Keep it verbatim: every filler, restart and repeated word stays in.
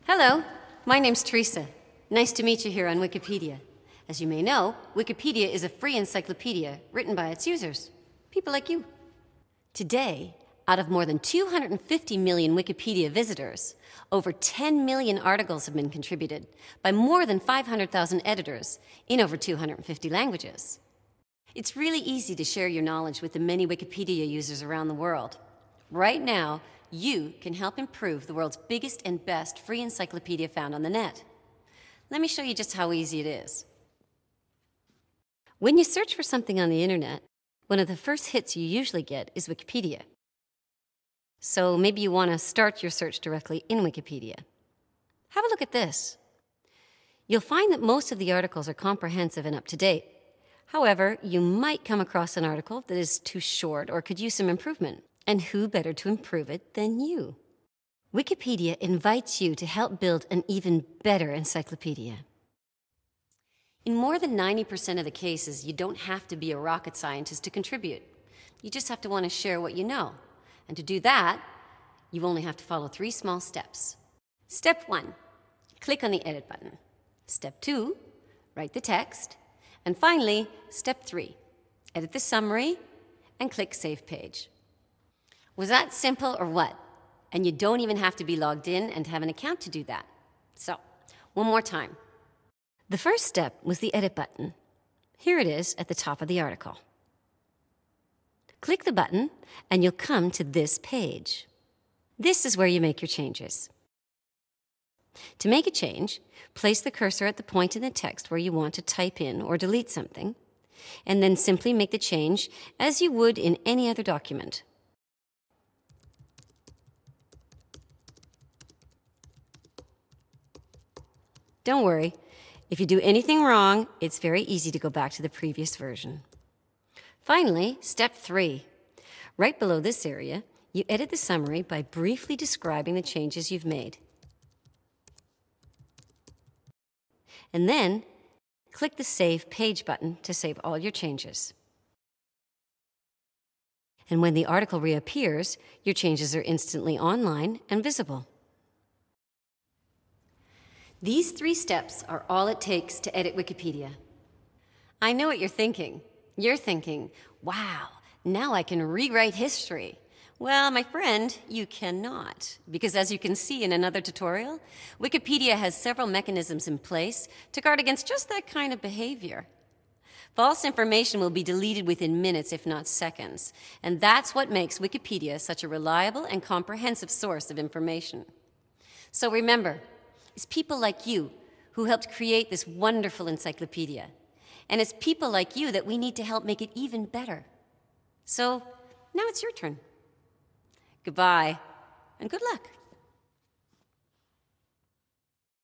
Hello, my name's Teresa. Nice to meet you here on Wikipedia. As you may know, Wikipedia is a free encyclopedia written by its users, people like you. Today, out of more than two hundred fifty million Wikipedia visitors, over ten million articles have been contributed by more than five hundred thousand editors in over two hundred fifty languages. It's really easy to share your knowledge with the many Wikipedia users around the world. Right now, you can help improve the world's biggest and best free encyclopedia found on the net. Let me show you just how easy it is. When you search for something on the internet, one of the first hits you usually get is Wikipedia. So maybe you want to start your search directly in Wikipedia. Have a look at this. You'll find that most of the articles are comprehensive and up to date. However, you might come across an article that is too short or could use some improvement. And who better to improve it than you? Wikipedia invites you to help build an even better encyclopedia. In more than ninety percent of the cases, you don't have to be a rocket scientist to contribute. You just have to want to share what you know. And to do that, you only have to follow three small steps. Step one, click on the edit button. Step two, write the text. And finally, step three, edit the summary and click Save Page. Was that simple or what? And you don't even have to be logged in and have an account to do that. So, one more time. The first step was the edit button. Here it is at the top of the article. Click the button and you'll come to this page. This is where you make your changes. To make a change, place the cursor at the point in the text where you want to type in or delete something, and then simply make the change as you would in any other document. Don't worry, if you do anything wrong, it's very easy to go back to the previous version. Finally, step three. Right below this area, you edit the summary by briefly describing the changes you've made. And then, click the Save Page button to save all your changes. And when the article reappears, your changes are instantly online and visible. These three steps are all it takes to edit Wikipedia. I know what you're thinking. You're thinking, wow, now I can rewrite history. Well, my friend, you cannot, because as you can see in another tutorial, Wikipedia has several mechanisms in place to guard against just that kind of behavior. False information will be deleted within minutes, if not seconds, and that's what makes Wikipedia such a reliable and comprehensive source of information. So remember, it's people like you who helped create this wonderful encyclopedia. And it's people like you that we need to help make it even better. So now it's your turn. Goodbye, and good luck.